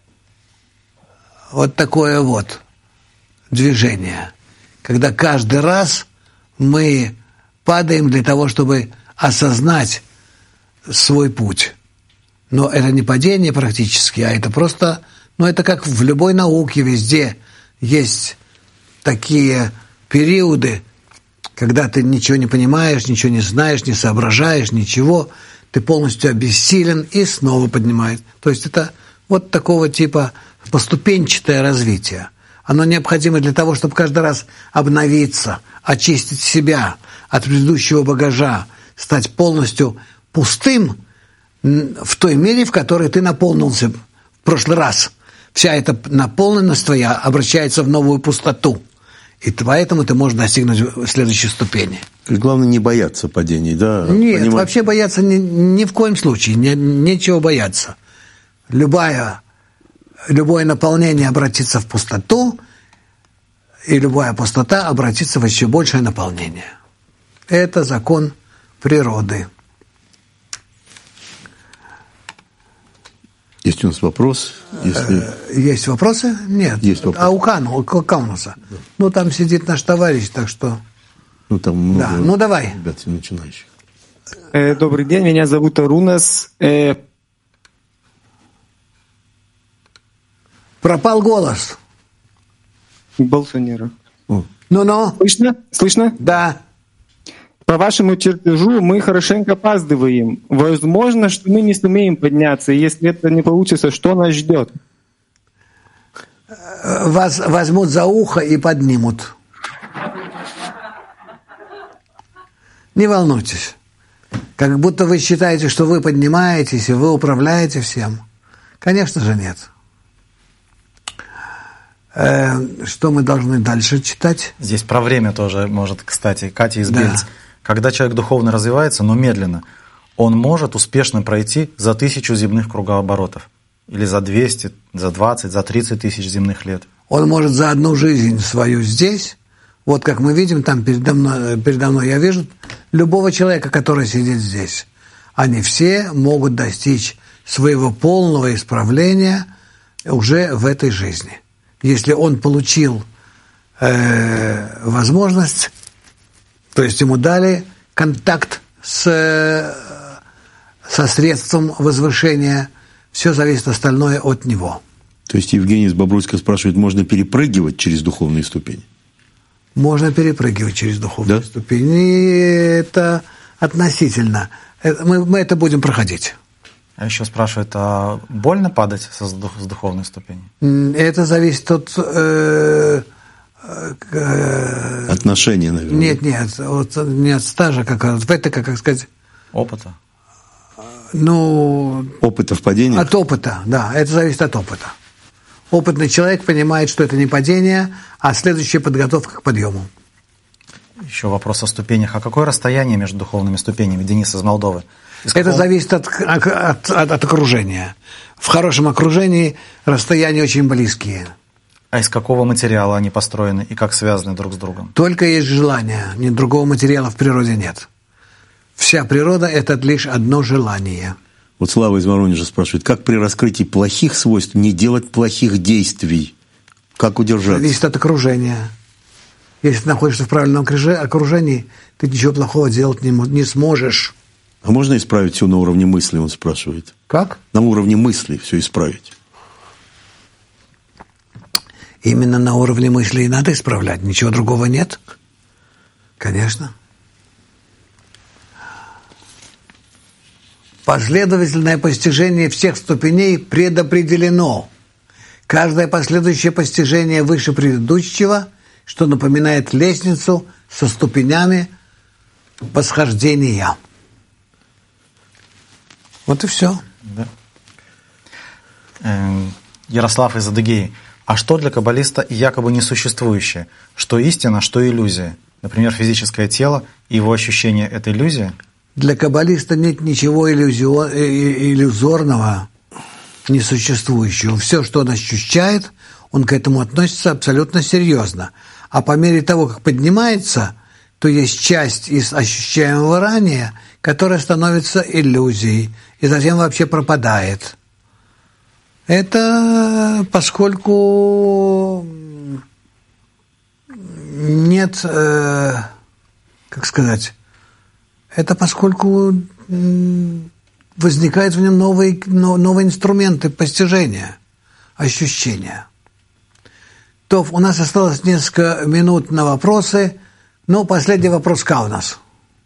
S2: вот такое вот движение, когда каждый раз мы падаем для того, чтобы осознать свой путь. Но это не падение практически, а это просто, ну это как в любой науке, везде есть такие периоды, когда ты ничего не понимаешь, ничего не знаешь, не соображаешь, ничего, ты полностью обессилен и снова поднимает. То есть это вот такого типа поступенчатое развитие. Оно необходимо для того, чтобы каждый раз обновиться, очистить себя от предыдущего багажа, стать полностью пустым в той мере, в которой ты наполнился в прошлый раз. Вся эта наполненность твоя обращается в новую пустоту. И поэтому ты можешь достигнуть следующей ступени.
S1: Главное не бояться падений, да?
S2: Нет,
S1: понимать.
S2: Вообще бояться ни, ни в коем случае, не, нечего бояться. Любая, любое наполнение обратится в пустоту, и любая пустота обратится в еще большее наполнение. Это закон природы.
S1: Есть у нас вопрос? Если...
S2: Есть вопросы? Нет.
S1: Есть вопрос.
S2: А у Кану, у Каунуса? Да. Ну, там сидит наш товарищ, так что...
S1: Ну, там много...
S2: Да, ну, давай.
S1: Ребят, начинающих.
S5: Э, добрый день, меня зовут Арунас. Э...
S2: Пропал голос.
S5: Болсонера.
S2: Ну-ну.
S5: Слышно? Слышно?
S2: Да.
S5: По вашему чертежу мы хорошенько опаздываем. Возможно, что мы не сумеем подняться. И если это не получится, что нас ждет?
S2: Вас возьмут за ухо и поднимут. Не волнуйтесь. Как будто вы считаете, что вы поднимаетесь и вы управляете всем. Конечно же нет. Что мы должны дальше читать?
S3: Здесь про время тоже, может, кстати, Катя из
S2: Да.
S3: Бельц. Когда человек духовно развивается, но медленно, он может успешно пройти за тысячу земных кругооборотов. Или за двести, за двадцать, за тридцать тысяч земных лет.
S2: Он может за одну жизнь свою здесь, вот как мы видим, там передо мной, передо мной я вижу любого человека, который сидит здесь. Они все могут достичь своего полного исправления уже в этой жизни. Если он получил э, возможность, то есть ему дали контакт с, со средством возвышения, все зависит остальное от него.
S1: То есть Евгений из Бобруйска спрашивает, можно перепрыгивать через духовные ступени?
S2: Можно перепрыгивать через духовные
S1: да?
S2: ступени. И это относительно. Мы, мы это будем проходить.
S3: А еще спрашивают, а больно падать с духовной ступени?
S2: Это зависит от... Э, э,
S1: Отношения, наверное.
S2: Нет, нет, от, не от стажа, как, это, как, как сказать...
S3: Опыта?
S2: Ну...
S1: Опыта в падении?
S2: От опыта, да, это зависит от опыта. Опытный человек понимает, что это не падение, а следующая подготовка к подъему.
S3: Еще вопрос о ступенях. А какое расстояние между духовными ступенями? Денис из Молдовы. Из
S2: это
S3: какого...
S2: зависит от, от, от, от окружения. В хорошем окружении расстояния очень близкие.
S3: А из какого материала они построены и как связаны друг с другом?
S2: Только есть желание. Ни другого материала в природе нет. Вся природа – это лишь одно желание.
S1: Вот Слава из Воронежа спрашивает, как при раскрытии плохих свойств не делать плохих действий? Как удержаться?
S2: Зависит от окружения. Если ты находишься в правильном окружении, ты ничего плохого делать не, не сможешь.
S1: А можно исправить все на уровне мысли, он спрашивает?
S2: Как?
S1: На уровне мысли все исправить.
S2: Именно на уровне мысли и надо исправлять. Ничего другого нет. Конечно. Последовательное постижение всех ступеней предопределено. Каждое последующее постижение выше предыдущего, что напоминает лестницу со ступенями восхождения. Вот и все.
S3: Да. Ярослав из Адыгеи. А что для каббалиста якобы несуществующее? Что истина, что иллюзия? Например, физическое тело и его ощущение – это иллюзия?
S2: Для каббалиста нет ничего иллюзорного, несуществующего. Все, что он ощущает, он к этому относится абсолютно серьезно. А по мере того, как поднимается, то есть часть из ощущаемого ранее, которая становится иллюзией и затем вообще пропадает. Это поскольку нет, э, как сказать, это поскольку возникают в нем новые, новые инструменты постижения, ощущения. То у нас осталось несколько минут на вопросы. Ну, последний вопрос у нас.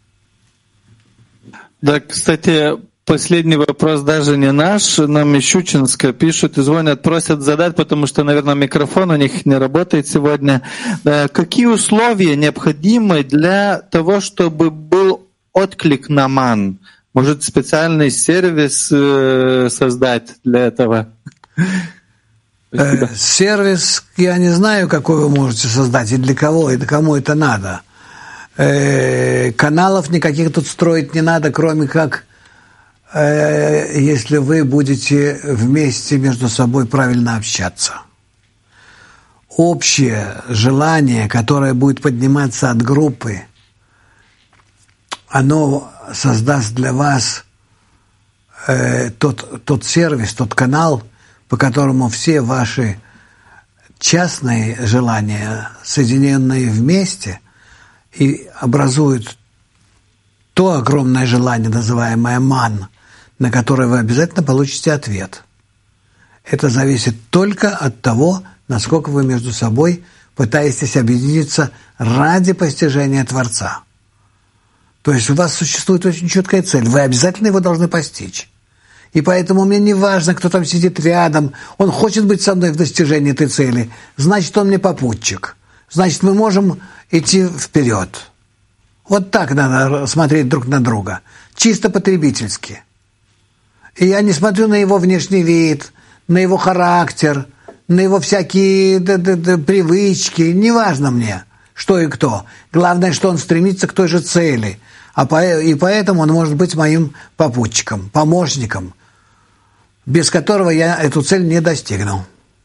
S4: Да, кстати, последний вопрос даже не наш. Нам из Щучинска пишут и звонят, просят задать, потому что, наверное, микрофон у них не работает сегодня. Какие условия необходимы для того, чтобы был отклик на ман? Может, специальный сервис создать для этого?
S2: Э, сервис, я не знаю, какой вы можете создать, и для кого, и для кому это надо. Э, каналов никаких тут строить не надо, кроме как, э, если вы будете вместе между собой правильно общаться. Общее желание, которое будет подниматься от группы, оно создаст для вас э, тот, тот сервис, тот канал, по которому все ваши частные желания, соединенные вместе, и образуют то огромное желание, называемое ман, на которое вы обязательно получите ответ. Это зависит только от того, насколько вы между собой пытаетесь объединиться ради постижения Творца. То есть у вас существует очень четкая цель, вы обязательно его должны постичь. И поэтому мне не важно, кто там сидит рядом, он хочет быть со мной в достижении этой цели, значит, он мне попутчик, значит, мы можем идти вперед. Вот так надо смотреть друг на друга, чисто потребительски. И я не смотрю на его внешний вид, на его характер, на его всякие да, да, да, привычки, не важно мне, что и кто. Главное, что он стремится к той же цели. А по, и поэтому он может быть моим попутчиком, помощником, без которого я эту цель не достигну.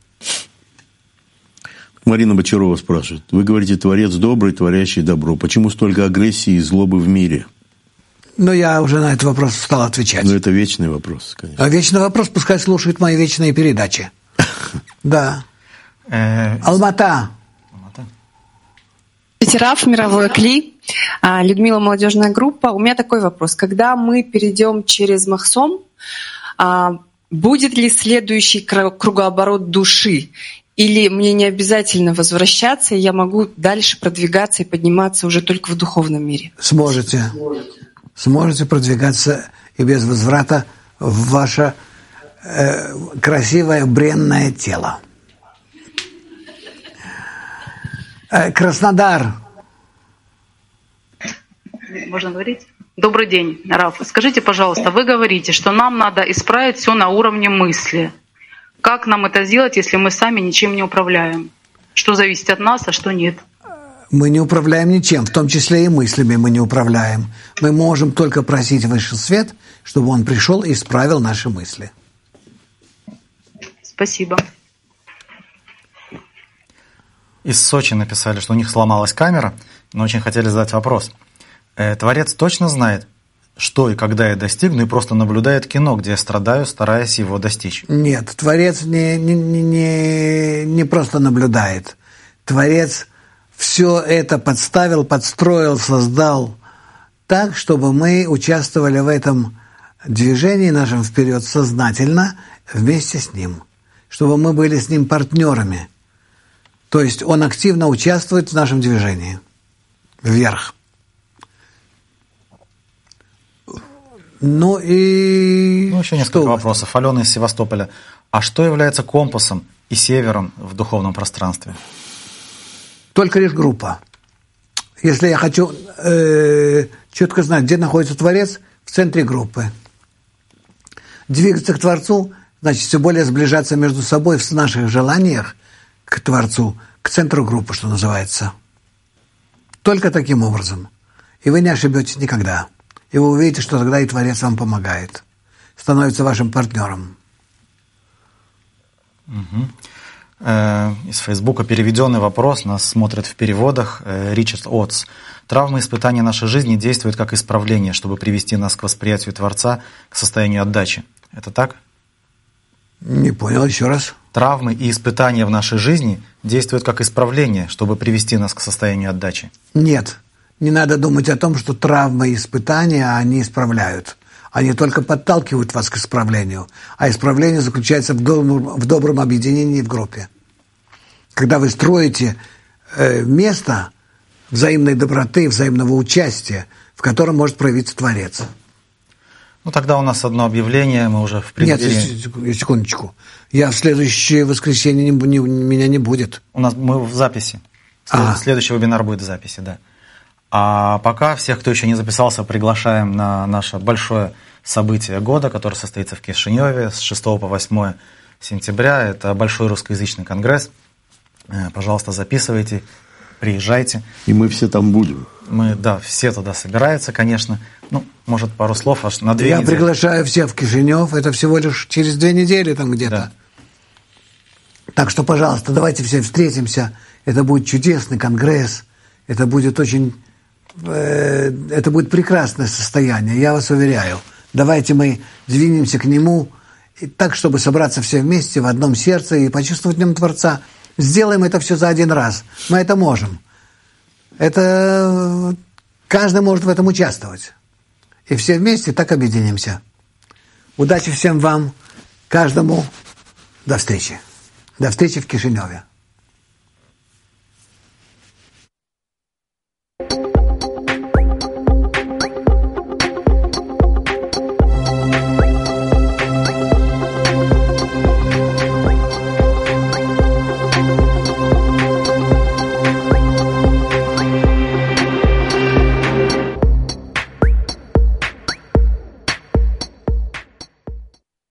S1: Марина Бочарова спрашивает. Вы говорите, Творец добрый, творящий добро. Почему столько агрессии и злобы в мире?
S2: Ну, я уже на этот вопрос стал отвечать.
S1: Ну, это вечный вопрос, конечно.
S2: А вечный вопрос пускай слушают мои вечные передачи. Да. Алмата.
S6: Ветераф, мировой Кли, Людмила, молодежная группа. У меня такой вопрос. Когда мы перейдем через Махсом, будет ли следующий кругооборот души? Или мне не обязательно возвращаться, и я могу дальше продвигаться и подниматься уже только в духовном мире?
S2: Сможете. Сможете продвигаться и без возврата в ваше э, красивое бренное тело. Э, Краснодар.
S7: Можно говорить? Добрый день, Раф. Скажите, пожалуйста, вы говорите, что нам надо исправить все на уровне мысли. Как нам это сделать, если мы сами ничем не управляем? Что зависит от нас, а что нет?
S2: Мы не управляем ничем, в том числе и мыслями мы не управляем. Мы можем только просить Высший Свет, чтобы Он пришел и исправил наши мысли.
S7: Спасибо.
S3: Из Сочи написали, что у них сломалась камера, но очень хотели задать вопрос. Творец точно знает, что и когда я достигну, и просто наблюдает кино, где я страдаю, стараясь его достичь?
S2: Нет, Творец не, не, не, не просто наблюдает. Творец все это подставил, подстроил, создал так, чтобы мы участвовали в этом движении нашем вперед сознательно вместе с Ним. Чтобы мы были с Ним партнерами. То есть Он активно участвует в нашем движении. Вверх. Ну и...
S3: Ну, еще несколько вопросов. Алена из Севастополя. А что является компасом и севером в духовном пространстве?
S2: Только лишь группа. Если я хочу э, четко знать, где находится Творец, в центре группы. Двигаться к Творцу, значит, все более сближаться между собой в наших желаниях к Творцу, к центру группы, что называется. Только таким образом. И вы не ошибетесь никогда. И вы увидите, что тогда и Творец вам помогает. Становится вашим партнером.
S3: Угу. Из Фейсбука переведенный вопрос, нас смотрят в переводах. Ричард Отс. Травмы испытания нашей жизни действуют как исправление, чтобы привести нас к восприятию Творца, к состоянию отдачи. Это так?
S2: Не понял, еще раз.
S3: Травмы и испытания в нашей жизни действуют как исправление, чтобы привести нас к состоянию отдачи.
S2: Нет. Не надо думать о том, что травмы и испытания они исправляют. Они только подталкивают вас к исправлению. А исправление заключается в добром, в добром объединении в группе. Когда вы строите э, место взаимной доброты, взаимного участия, в котором может проявиться Творец.
S3: Ну, тогда у нас одно объявление, мы уже в преддверии...
S2: Нет, секундочку. Я в следующее воскресенье, не, не, меня не будет.
S3: У нас мы в записи.
S2: А.
S3: Следующий вебинар будет в записи, да. А пока всех, кто еще не записался, приглашаем на наше большое событие года, которое состоится в Кишиневе с шестого по восьмое сентября. Это большой русскоязычный конгресс. Пожалуйста, записывайте, приезжайте.
S1: И мы все там будем.
S3: Мы, да, все туда собираются, конечно. Ну, может, пару слов аж на две
S2: Я
S3: недели.
S2: приглашаю всех в Кишинев. Это всего лишь через две недели там где-то.
S3: Да.
S2: Так что, пожалуйста, давайте все встретимся. Это будет чудесный конгресс. Это будет очень... Это будет прекрасное состояние, я вас уверяю. Давайте мы двинемся к нему так, чтобы собраться все вместе в одном сердце и почувствовать в нем Творца. Сделаем это все за один раз. Мы это можем. Это каждый может в этом участвовать. И все вместе так объединимся. Удачи всем вам, каждому. До встречи. До встречи в Кишиневе.